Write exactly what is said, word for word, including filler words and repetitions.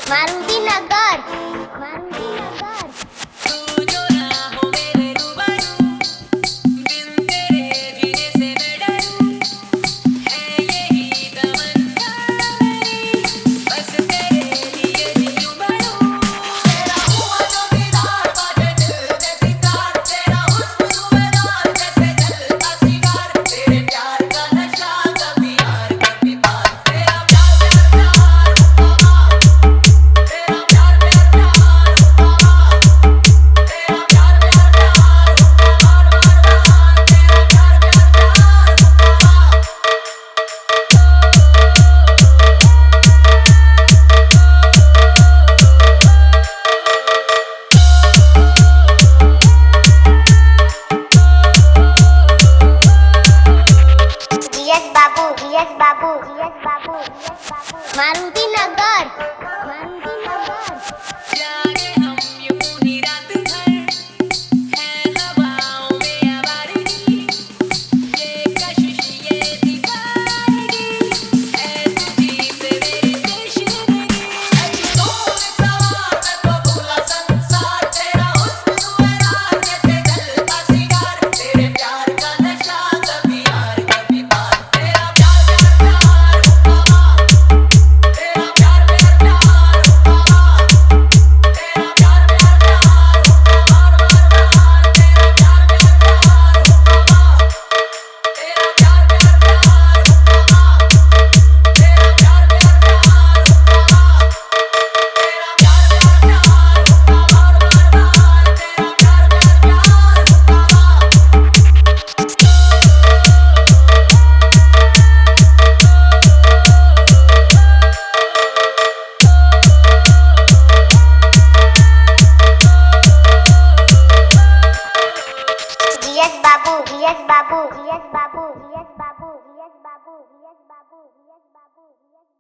मारुति नगर मारुति नगर तू जो राहों में रूबरू, बिन तेरे जीने से मैं डरूं, है यही तमन्ना मेरी, बस तेरे लिए जीऊं मरूं। तेरा हुआ जो दीदार बाजे दिल में सितार, तेरा हुस्न सूबेदार जैसे जलता सितार, तेरे प्यार का नशा कभी यार कभी पार, तेरा प्यार प्यार प्यार हुआ, तेरा प्यार प्यार प्यार हुआ, तेरा प्यार प्यार प्यार हुआ, बार बार बार तेरा प्यार प्यार यस बाबू यस बाबू यस बाबू यस बाबू मारुति नगर मारुति नगर जागे हम यूं ही रात भर, है हवाओं में आवारगी, ये कशिश ये दीवानगी, है तुझी से मेरी तश्वीरी। अजूबों में सवार मैं तो भूला संसार, तेरा हुस्न सूबेदार जैसे जलता सितार, तेरे प्यार का नशा कभी यार कभी पार, तेरा प्यार प्यार प्यार हुआ, तेरा प्यार प्यार प्यार हुआ, तेरा प्यार प्यार प्यार हुआ, बार बार बार तेरा प्यार प्यार प्यार हुआ, तेरा प्यार प्यार प्यार हुआ, तेरा प्यार प्यार प्यार हुआ, तेरा प्यार प्यार प्यार हुआ, बार बार बार तेरा प्यार यस बाबू यस बाबू यस बाबू यस बाबू यस बाबू यस बाबू यस बाबू यस बाबू